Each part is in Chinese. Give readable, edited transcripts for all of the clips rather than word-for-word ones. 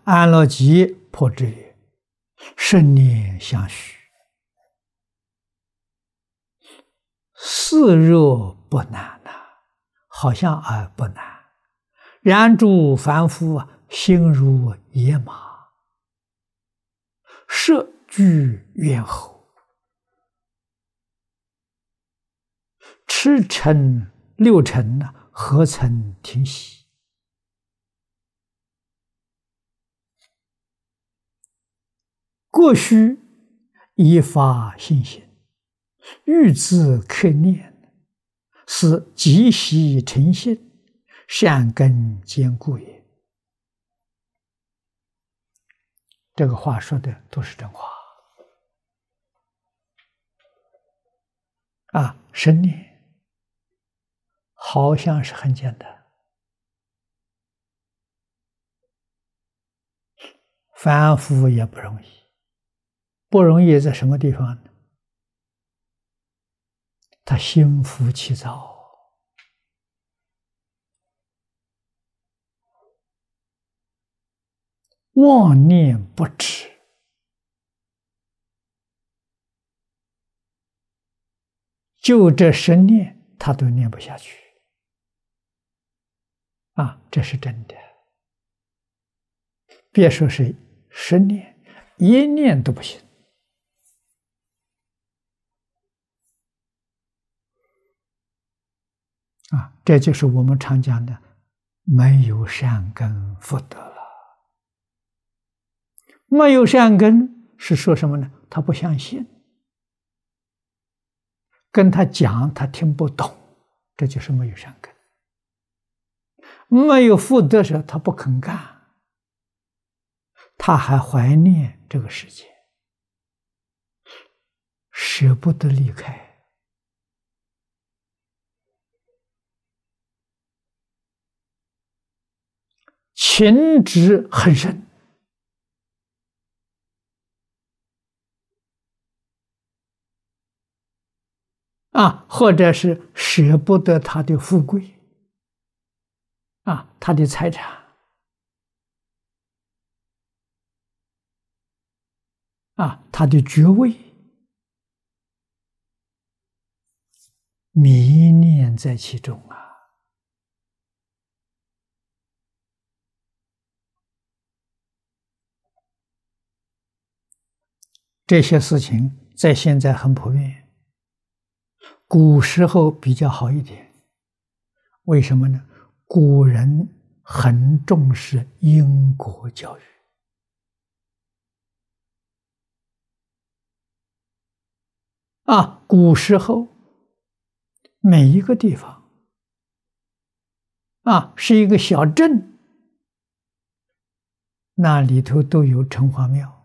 安乐极破之曰：圣念相续，似若不难呐，好像不难。然诸凡夫心如野马，设居猿猴，驰骋六尘何曾停息？过须依发心行，欲自克念，是极习诚信，善根坚固也。这个话说的都是真话生念好像是很简单，凡夫也不容易。不容易在什么地方呢？他心浮气躁，妄念不止，就这10念他都念不下去这是真的。别说是10念，1念都不行这就是我们常讲的没有善根福德了。没有善根是说什么呢？他不相信，跟他讲他听不懂，这就是没有善根。没有福德时他不肯干，他还怀念这个世界，舍不得离开。情执很深或者是舍不得他的富贵他的财产他的爵位，迷念在其中这些事情在现在很普遍，古时候比较好一点。为什么呢？古人很重视因果教育古时候每一个地方是一个小镇，那里头都有城隍庙。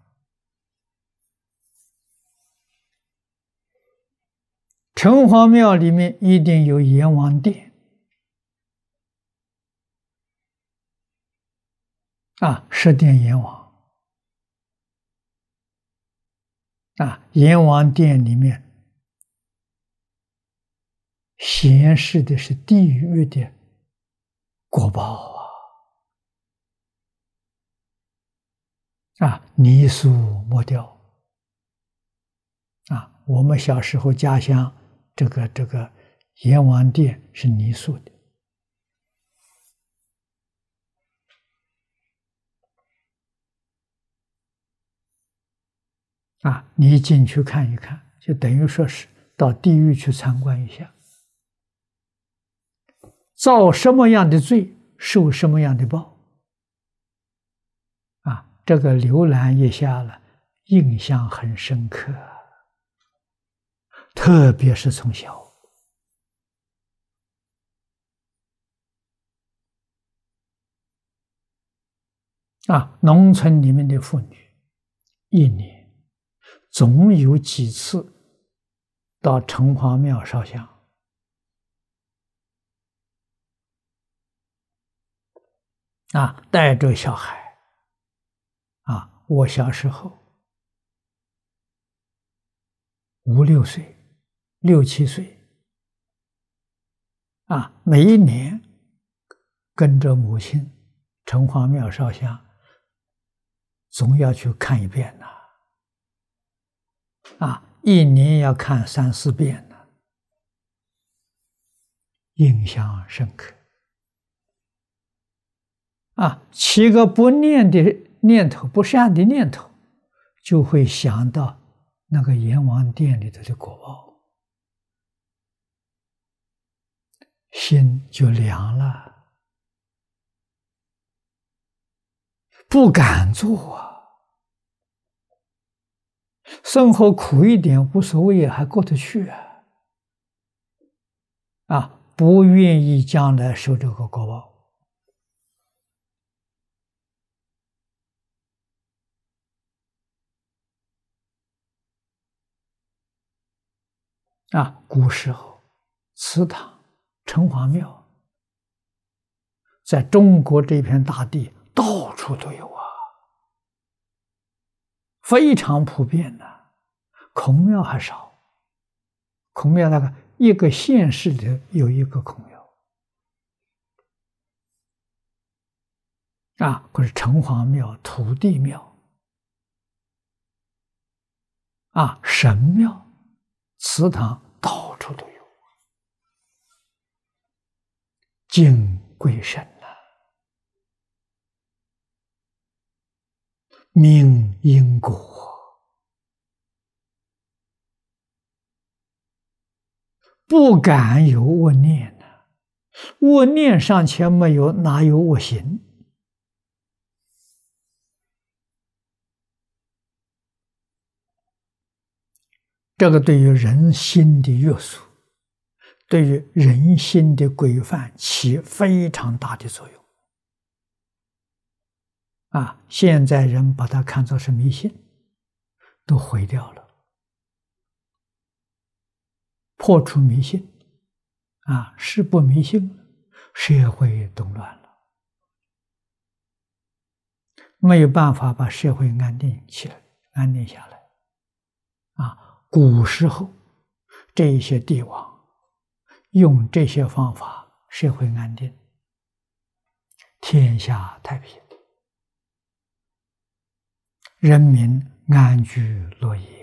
城隍庙里面一定有阎王殿十殿阎王阎王殿里面显示的是地狱的果报泥塑磨雕我们小时候家乡这个阎王殿是泥塑的你进去看一看，就等于说是到地狱去参观一下，造什么样的罪，受什么样的报这个浏览一下了，印象很深刻，特别是从小农村里面的妇女一年总有几次到城隍庙烧香带着小孩我小时候5、6岁、6、7岁每一年跟着母亲城隍庙烧香， 总要去看一遍呐，一年要看3、4遍呢，印象深刻。起个不念的念头，不善的念头，就会想到那个阎王殿里头的果报，心就凉了，不敢做生活苦一点无所谓，还过得去不愿意将来受这个果报。古时候祠堂、城隍庙，在中国这片大地到处都有非常普遍的。孔庙还少，孔庙那个一个县市里有一个孔庙或者城隍庙、土地庙神庙、祠堂到处都有，敬贵神明因果，不敢有恶念恶念尚且没有，哪有恶行？这个对于人心的约束，对于人心的规范起非常大的作用现在人把它看作是迷信，都毁掉了。破除迷信是不迷信，社会动乱了，没有办法把社会安定起来，安定下来古时候这些帝王用这些方法，社会安定，天下太平，人民安居乐业。